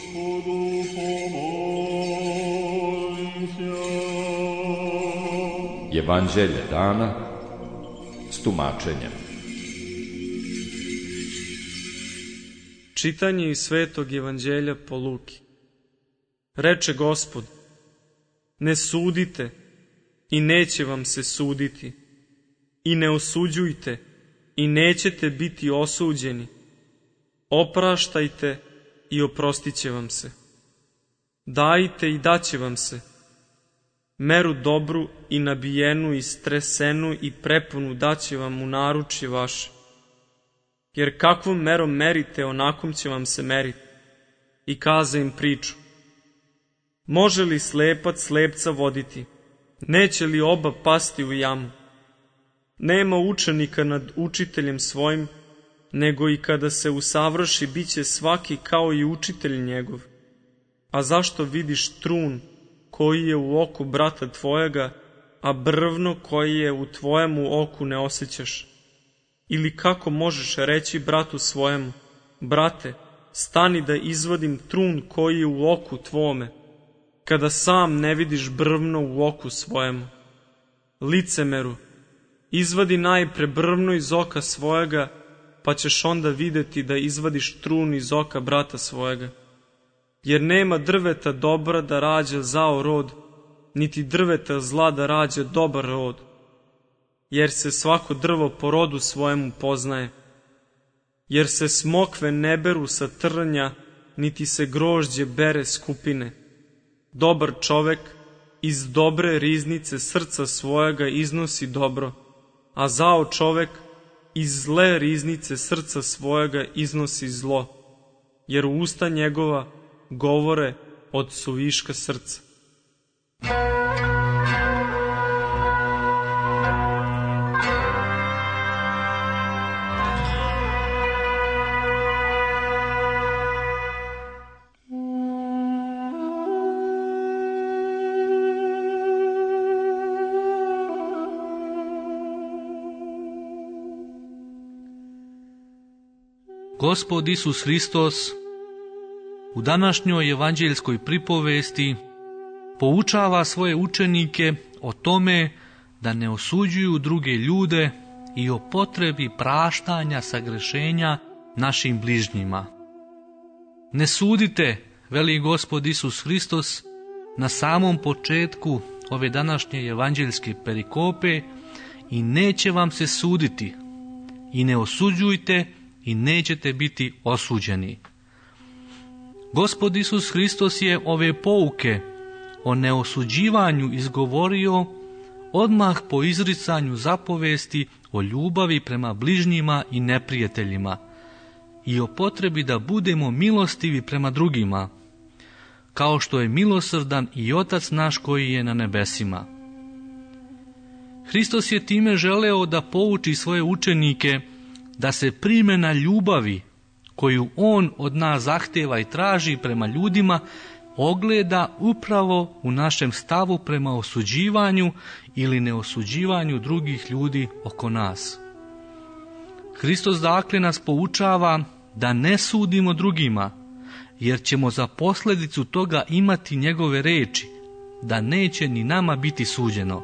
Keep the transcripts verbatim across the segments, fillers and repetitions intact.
Evanđelje dana s tumačenjem. Čitanje iz Svetog Evanđelja po Luki. Reče Gospod: ne sudite i neće vam se suditi, i ne osuđujte i nećete biti osuđeni. Opraštajte i oprostit će vam se. Dajte i daće vam se. Meru dobru i nabijenu i stresenu i prepunu daće vam u naručje vaše. Jer kakvom merom merite, onakom će vam se meriti. I kaza im priču: može li slepac slepca voditi? Neće li oba pasti u jamu? Nema učenika nad učiteljem svojim, nego i kada se usavrši, bit će svaki kao i učitelj njegov. A zašto vidiš trun koji je u oku brata tvojega, a brvno koje je u tvojemu oku ne osjećaš? Ili kako možeš reći bratu svojemu: brate, stani da izvadim trun koji je u oku tvome, kada sam ne vidiš brvno u oku svojemu? Licemeru, izvadi najpre brvno iz oka svojega, pa ćeš onda videti da izvadiš trun iz oka brata svojega. Jer nema drveta dobra da rađa zao rod, niti drveta zla da rađa dobar rod. Jer se svako drvo po rodu svojemu poznaje. Jer se smokve ne beru sa trnja, niti se grožđe bere s kupine. Dobar čovek iz dobre riznice srca svojega iznosi dobro, a zao čovek iz zle riznice srca svojega iznosi zlo, jer usta njegova govore od suviška srca. Gospod Isus Hristos u današnjoj evanđeljskoj pripovesti poučava svoje učenike o tome da ne osuđuju druge ljude i o potrebi praštanja sagrešenja našim bližnjima. Ne sudite, veli Gospod Isus Hristos na samom početku ove današnje evanđeljske perikope, i neće vam se suditi, i ne osuđujte i nećete biti osuđeni. Gospod Isus Hristos je ove pouke o neosuđivanju izgovorio odmah po izricanju zapovesti o ljubavi prema bližnjima i neprijateljima i o potrebi da budemo milostivi prema drugima, kao što je milosrdan i Otac naš koji je na nebesima. Hristos je time želeo da pouči svoje učenike da se primena ljubavi koju on od nas zahteva i traži prema ljudima ogleda upravo u našem stavu prema osuđivanju ili neosuđivanju drugih ljudi oko nas. Hristos dakle nas poučava da ne sudimo drugima, jer ćemo za posljedicu toga imati njegove reči, da neće ni nama biti suđeno.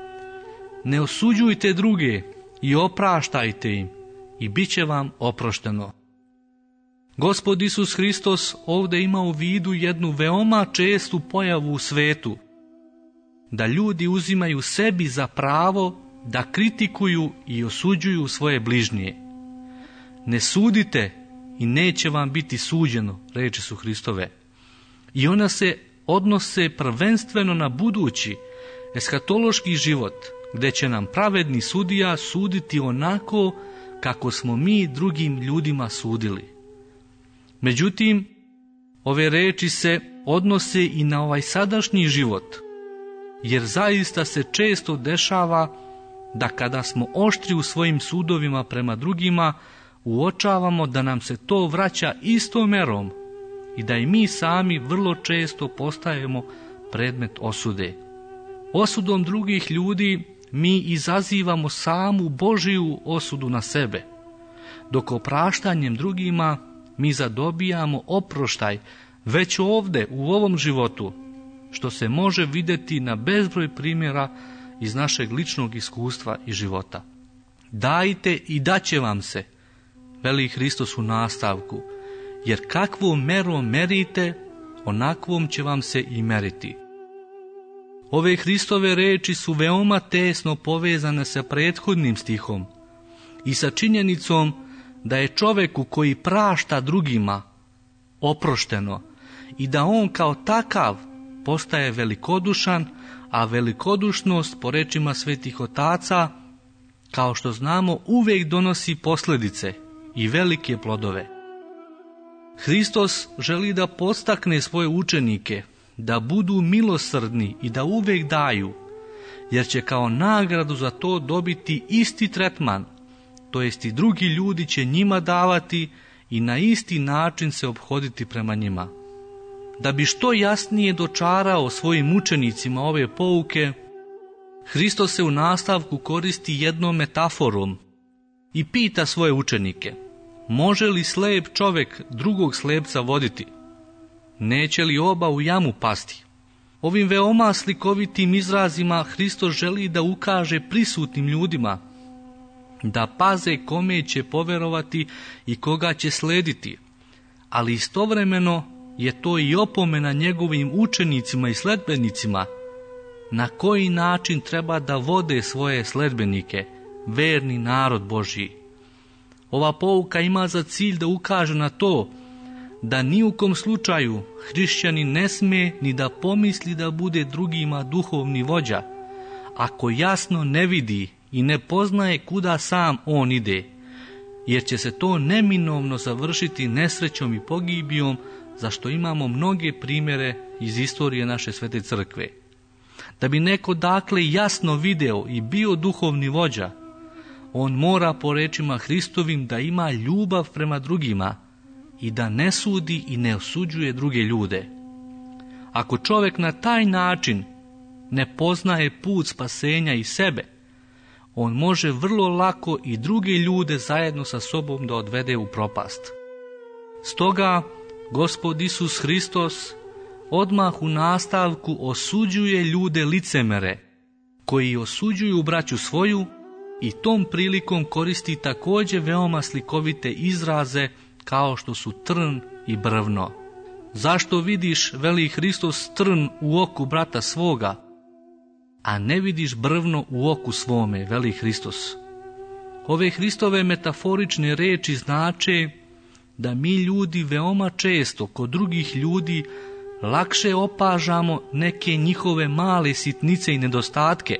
Ne osuđujte druge i opraštajte im, i bit će vam oprošteno. Gospod Isus Hristos ovdje ima u vidu jednu veoma čestu pojavu u svetu, da ljudi uzimaju sebi za pravo da kritikuju i osuđuju svoje bližnje. Ne sudite i neće vam biti suđeno, reči su Hristove. I ona se odnose prvenstveno na budući, eskatološki život, gdje će nam pravedni sudija suditi onako kako smo mi drugim ljudima sudili. Međutim, ove reči se odnose i na ovaj sadašnji život, jer zaista se često dešava da kada smo oštri u svojim sudovima prema drugima, uočavamo da nam se to vraća istom merom i da i mi sami vrlo često postajemo predmet osude. Osudom drugih ljudi mi izazivamo samu Božiju osudu na sebe, dok opraštanjem drugima mi zadobijamo oproštaj već ovdje u ovom životu, što se može vidjeti na bezbroj primjera iz našeg ličnog iskustva i života. Dajte i daće vam se, veli Hristos u nastavku, jer kakvom merom merite, onakvom će vam se i meriti. Ove Hristove reči su veoma tesno povezane sa prethodnim stihom i sa činjenicom da je čovjeku koji prašta drugima oprošteno i da on kao takav postaje velikodušan, a velikodušnost, po rečima svetih otaca, kao što znamo, uvijek donosi posljedice i velike plodove. Hristos želi da podstakne svoje učenike da budu milosrdni i da uvijek daju, jer će kao nagradu za to dobiti isti tretman, to jest i drugi ljudi će njima davati i na isti način se ophoditi prema njima. Da bi što jasnije dočarao svojim učenicima ove pouke, Hristos se u nastavku koristi jednom metaforom i pita svoje učenike: može li slijep čovjek drugog slijepca voditi? Neće li oba u jamu pasti? Ovim veoma slikovitim izrazima Hristos želi da ukaže prisutnim ljudima da paze kome će poverovati i koga će slediti, ali istovremeno je to i opomena njegovim učenicima i sledbenicima na koji način treba da vode svoje sledbenike, verni narod Božji. Ova pouka ima za cilj da ukaže na to da ni u kom slučaju hrišćanin ne sme ni da pomisli da bude drugima duhovni vođa, ako jasno ne vidi i ne poznaje kuda sam on ide, jer će se to neminovno završiti nesrećom i pogibijom, za što imamo mnoge primjere iz istorije naše svete crkve. Da bi neko dakle jasno video i bio duhovni vođa, on mora po rečima Hristovim da ima ljubav prema drugima i da ne sudi i ne osuđuje druge ljude. Ako čovjek na taj način ne poznaje put spasenja i sebe, on može vrlo lako i druge ljude zajedno sa sobom da odvede u propast. Stoga Gospod Isus Hristos odmah u nastavku osuđuje ljude licemere, koji osuđuju braću svoju, i tom prilikom koristi također veoma slikovite izraze kao što su trn i brvno. Zašto vidiš, veli Hristos, trn u oku brata svoga, a ne vidiš brvno u oku svome, veli Hristos. Ove Hristove metaforične reči znače da mi ljudi veoma često kod drugih ljudi lakše opažamo neke njihove male sitnice i nedostatke,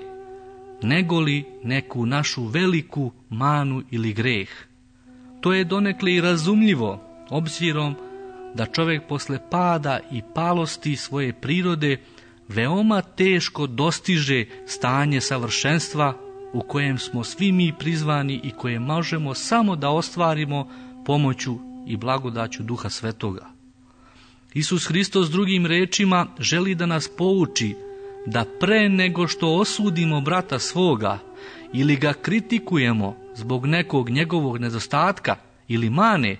negoli neku našu veliku manu ili greh. To je donekle i razumljivo, obzirom da čovjek posle pada i palosti svoje prirode veoma teško dostiže stanje savršenstva u kojem smo svi mi prizvani i koje možemo samo da ostvarimo pomoću i blagodaću Duha Svetoga. Isus Hristos drugim rečima želi da nas pouči da pre nego što osudimo brata svoga ili ga kritikujemo zbog nekog njegovog nedostatka ili mane,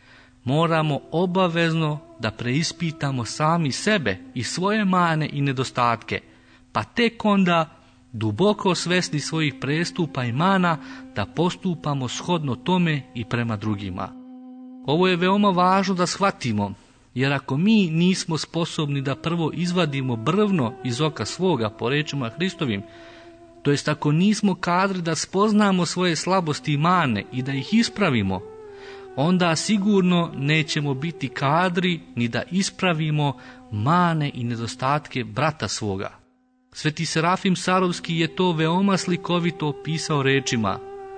moramo obavezno da preispitamo sami sebe i svoje mane i nedostatke, pa tek onda, duboko svesni svojih prestupa i mana, da postupamo shodno tome i prema drugima. Ovo je veoma važno da shvatimo, jer ako mi nismo sposobni da prvo izvadimo brvno iz oka svoga, po rečima Hristovim, to jest ako nismo kadri da spoznamo svoje slabosti i mane i da ih ispravimo, onda sigurno nećemo biti kadri ni da ispravimo mane i nedostatke brata svoga. Sveti Serafim Sarovski je to veoma slikovito opisao rečima: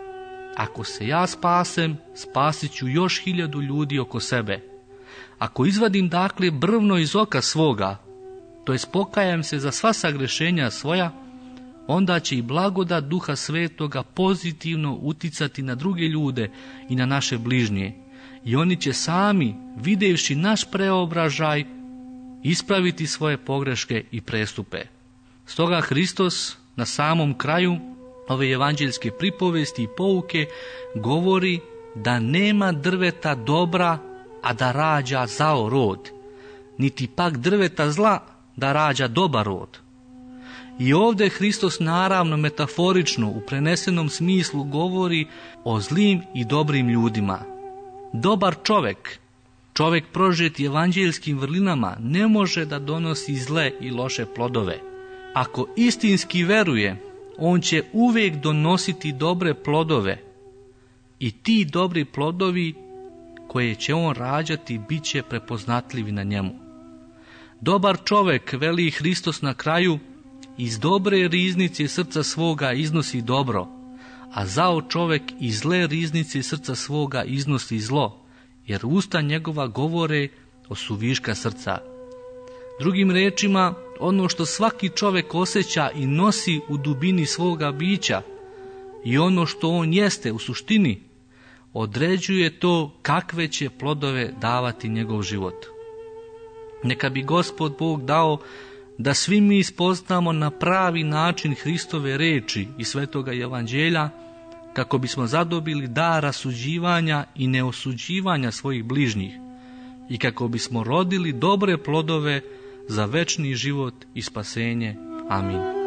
ako se ja spasem, spasit ću još hiljadu ljudi oko sebe. Ako izvadim dakle brvno iz oka svoga, to jest pokajam se za sva sagrešenja svoja, onda će i blagodat Duha Svetoga pozitivno uticati na druge ljude i na naše bližnje. I oni će sami, vidjevši naš preobražaj, ispraviti svoje pogreške i prestupe. Stoga Hristos na samom kraju ove evanđeljske pripovesti i pouke govori da nema drveta dobra, a da rađa zao rod, niti pak drveta zla da rađa dobar rod. I ovdje Hristos naravno metaforično u prenesenom smislu govori o zlim i dobrim ljudima. Dobar čovjek, čovjek prožet evanđeljskim vrlinama, ne može da donosi zle i loše plodove. Ako istinski veruje, on će uvijek donositi dobre plodove i ti dobri plodovi koje će on rađati bit će prepoznatljivi na njemu. Dobar čovjek, veli Hristos na kraju, iz dobre riznice srca svoga iznosi dobro, a zao čovjek iz zle riznice srca svoga iznosi zlo, jer usta njegova govore o suviška srca. Drugim rečima, ono što svaki čovjek osjeća i nosi u dubini svoga bića i ono što on jeste u suštini, određuje to kakve će plodove davati njegov život. Neka bi Gospod Bog dao da svi mi ispoznamo na pravi način Hristove reči i svetoga evanđelja, kako bismo zadobili dar rasuđivanja i neosuđivanja svojih bližnjih i kako bismo rodili dobre plodove za večni život i spasenje. Amin.